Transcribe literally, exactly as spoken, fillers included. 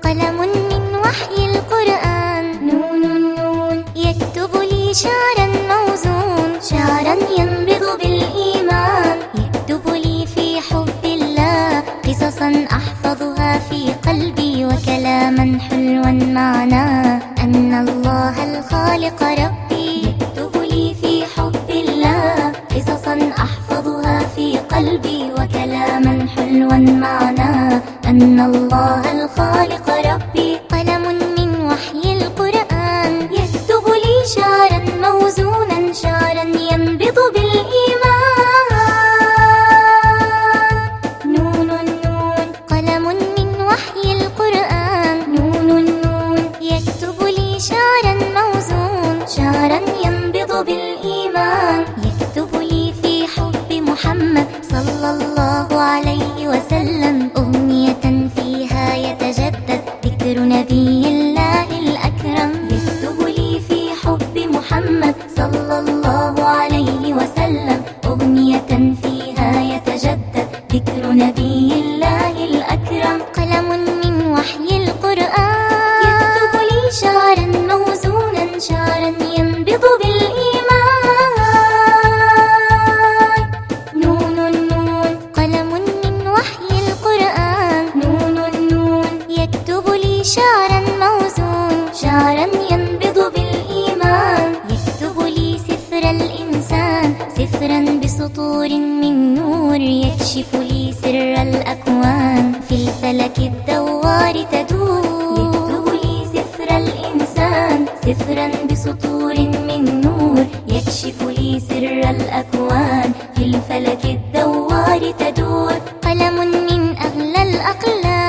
قلم من وحي القرآن. نون نون يكتب لي شعرا موزون، شعرا ينبض بالإيمان. يكتب لي في حب الله قصصا أحفظها في قلبي، وكلاما حلوا معناه أن الله الخالق ربي. يكتب لي في حب الله قصصا أحفظها في قلبي، وكلاما حلوا معناه أن الله الخالق ربي. قلم من وحي القرآن يكتب لي شعرا موزونا، شعرا ينبض بالإيمان. نون نون قلم من وحي القرآن. نون نون يكتب لي شعرا موزون، شعرا ينبض بالإيمان. يكتب لي في حب محمد صلى الله عليه وسلم أغنية فيها يتجدد ذكر نبي الله الأكرم. يكتب لي في حب محمد صلى الله عليه وسلم أغنية فيها يتجدد ذكر نبي الله الأكرم. قلم من وحي القرآن يكتب لي شعرا موزونا، شعرا ينبض بالإيمان. نون نون قلم من وحي القرآن. نون نون يكتب لي شعرا موزون، شعرا ينبض بالإيمان. يكتب لي سفر الإنسان، سفرا بسطور من نور. يكشف لي سر الأكوان في الفلك الدوار تدور. يكتب لي سفر الإنسان، سفرا بسطور من نور. يكشف لي سر الأكوان في الفلك الدوار تدور. قلم من أغلى الأقلام